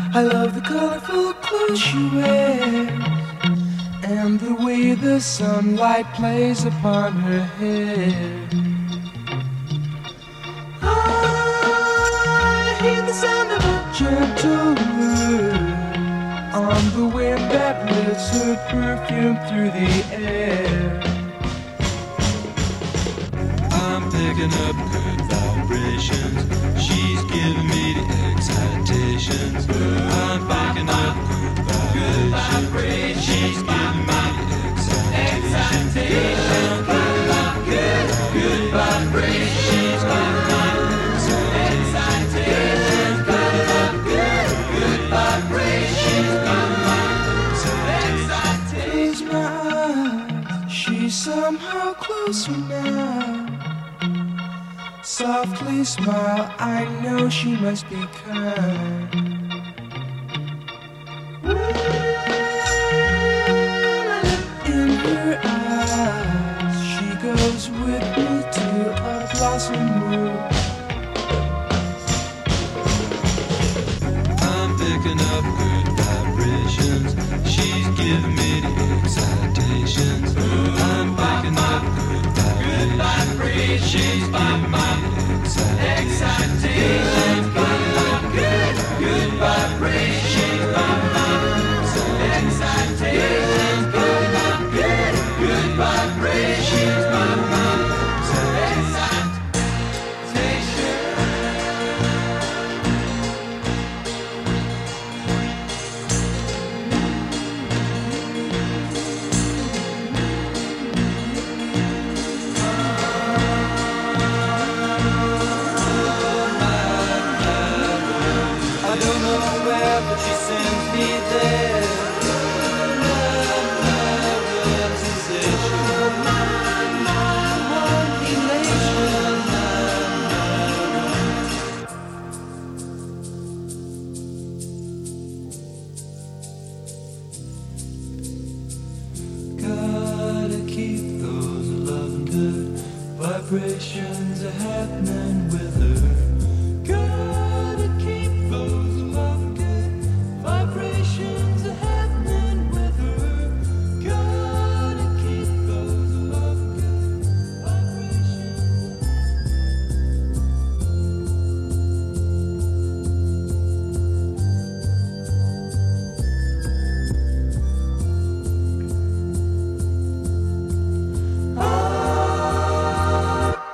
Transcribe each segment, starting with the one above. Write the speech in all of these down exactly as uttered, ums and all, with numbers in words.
I love the colorful clothes she wears and the way the sunlight plays upon her hair. I hear the sound of a gentle word on the wind that lifts her perfume through the air. I'm picking up good vibrations. She's giving me the excitations. I'm picking up good vibrations. She's giving me the excitations. Good, good, good vibrations. She's giving me the excitations. Good, good, good vibrations. She's giving me the excitations. Close my eyes, she's somehow closer now. Softly smile, I know she must be kind. In her eyes, she goes with me to a blossom room. I'm picking up good vibrations. She's giving me the excitations. I'm picking up good vibrations. She's giving me the excitations. Good, good, good vibrations. She's giving me the excitations. Good, good, good vibrations. She's giving me the excitations. I don't know where, but she sends me there. Love, love, realization. My, my, one elation. Gotta keep those loving good vibrations are happening with her. Gotta keep those loving good vibrations are happening with her. Gotta keep those loving good vibrations.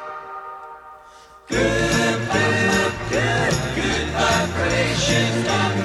Good, good, good, good vibrations.